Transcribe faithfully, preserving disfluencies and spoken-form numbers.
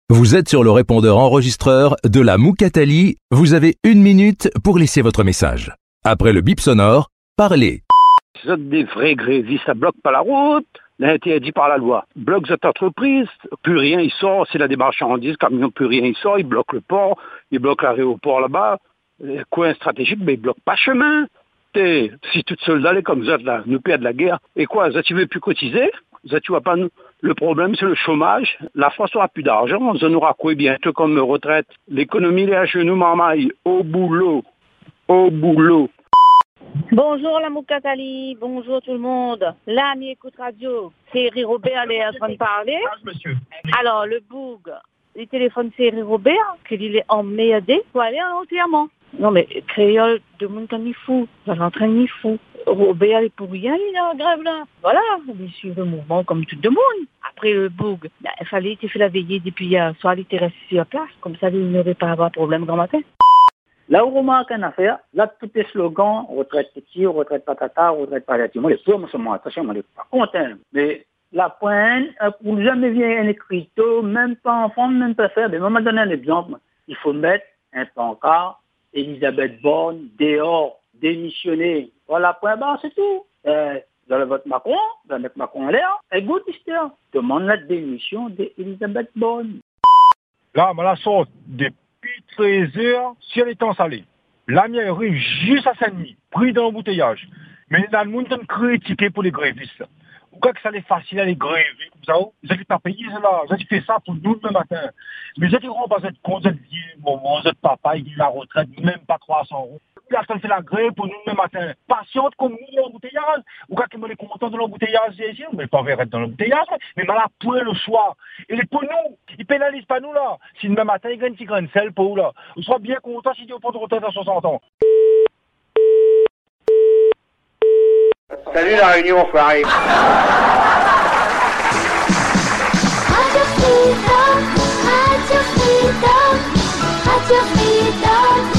Vous êtes sur le répondeur enregistreur de la Moukatali. Vous avez une minute pour laisser votre message. Après le bip sonore, parlez. Vous êtes des vrais grévistes, ça bloque pas la route, l'interdit par la loi. Bloque cette entreprise, plus rien il sort, c'est la des marchandises, camion, plus rien il sort, il bloque le port, il bloque l'aéroport là-bas. Coin stratégique, mais il bloque pas chemin. T'es, si toute seule d'aller comme vous êtes là, nous perdons de la guerre. Et quoi, ça tu veux plus cotiser? Ça tu vois pas nous? Le problème c'est le chômage. La France aura plus d'argent, on aura quoi bientôt comme retraite? L'économie est à genoux, marmaille, au boulot, au boulot. Bonjour la Moukatali, bonjour tout le monde. Là, mi écoute radio, c'est Eric Robert, elle est en train de parler. Alors, le boug, le téléphone c'est Eric Robert, qu'il est emmerdé pour aller en enterrement. Non mais, créole, de monde comme il fou, ça l'entraîne il fou. Robert, il est pour rien, il est en grève là. Voilà, il suit le mouvement comme tout le monde. Après le boug, bah, il fallait qu'il fait la veillée depuis hier soir, il était resté sur place, comme ça il n'aurait pas à avoir de problème grand matin. Là où on remarque une affaire, là, tous les slogans, retraite petit, retraite patata, retraite patati. Moi, les pauvres, moi, attention, moi, je ne suis pas content. Mais la pointe, pour jamais vient un écriteau, même pas enfant, même pas faire. Mais à un moment donné, un exemple, il faut mettre un pancart, Elisabeth Borne, dehors, démissionner. Voilà, point barre, c'est tout. Euh, vous allez voter Macron, vous allez mettre Macron en l'air, et good, histoire. Demande la démission d'Elisabeth Borne. Là, on la sort des treize heures, si elle est en salée. La mienne arrive juste à Saint-Denis, pris dans l'embouteillage. Mais dans le monde, on critiqué pour les grévistes. Pourquoi que ça est facile à les gréver comme ça? Vous avez pas payé cela, vous avez fait ça pour nous le matin. Mais vous êtes pas cette con, vous êtes vieux, moment, vous êtes papa, il a la retraite, même pas trois cents euros. Là, ça fait la grève pour nous le matin. Patiente comme nous, l'embouteillage. Ou quand on est content de l'embouteillage, mais pas verre dans l'embouteillage, mais mal à point le soir. Et les pour nous, ils pénalisent pas nous là. Si demain matin, ils gagnent un petit grain de sel pour là. On sera bien content si on prend de retraite à soixante ans. Salut la réunion, enfoiré. Radio Freedom, Radio Freedom, Radio Freedom.